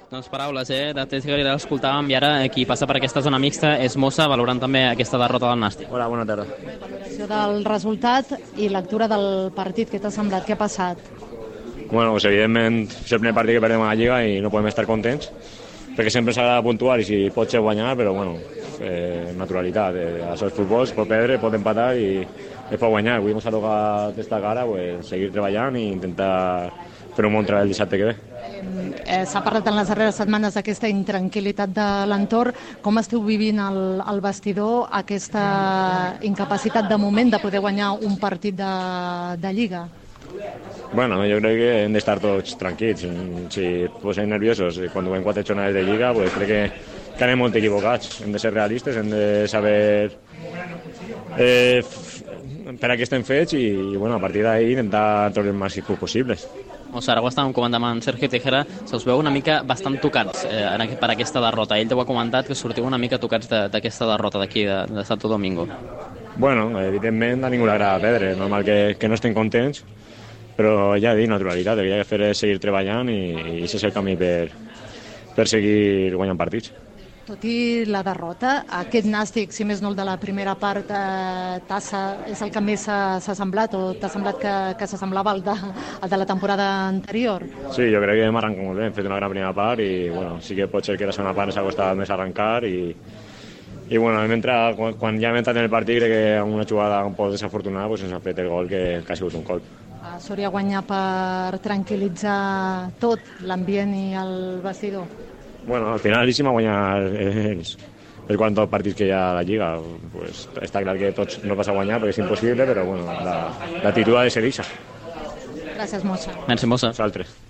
Doncs paraules, de Teixeira l'escoltàvem i ara qui passa per aquesta zona mixta és Mossa, valorant també aquesta derrota del Nàstic. Hola, bona tarda. Valoració del resultat i lectura del partit, què t'ha semblat? Què ha passat? Bueno, pues evidentment és el primer partit que perdem a la Lliga i no podem estar contents perquè sempre s'agrada puntuar i si pot ser guanyar, però bueno, naturalitat, això és futbol, es pot perdre, pot empatar i es pot guanyar. Avui ens ha tocat destacar ara, pues, seguir treballant i intentar fer un bon treball el dissabte que ve. S'ha parlat en les darreres setmanes d'aquesta intranquil·litat de l'entorn. Com esteu vivint al vestidor aquesta incapacitat de moment de poder guanyar un partit de Lliga? Bueno, yo creo que hem d'estar tots tranquils. Si posem nerviosos quan juguem 4 jornades de Lliga, pues crec que anem molt equivocats. Hem de ser realistes, hem de saber per a què estem fets i bueno, a partir d'ahir intentar treure els màxims possibles. Ara ho estàvem comentant amb Sergio Tejera, se us veu una mica bastant tocats per aquesta derrota. Ell t'ho ha comentat que sortiu una mica tocats d'aquesta derrota d'aquí, de Santo Domingo. Bueno, evidentment a ningú li agrada perdre, normal que no estem contents, però ja he dit, naturalitat, el que hi ha que fer és seguir treballant i aquest és el camí per seguir guanyant partits. Tot i la derrota, aquest Nàstic, si més no el de la primera part, és el que més s'ha semblat o t'ha semblat que s'assemblava al de la temporada anterior? Sí, jo crec que hem arrencat molt bé, hem fet una gran primera part i bueno, sí que pot ser que la segona part ens ha costat més arrencar i bueno, quan ja hem entrat en el partit crec que amb una jugada un poc desafortunada pues, ens ha fet el gol que ha sigut un colp. Sòria guanyar per tranquil·litzar tot l'ambient i el vestidor? Bueno, al final si m'ha guanyat el quant dels partits que hi ha a la Lliga. Pues, està clar que tots no passa a guanyar perquè és impossible, però bueno, l'actitud ha de ser eixa. Gràcies, Mossa. Merci, Mossa. Nosaltres.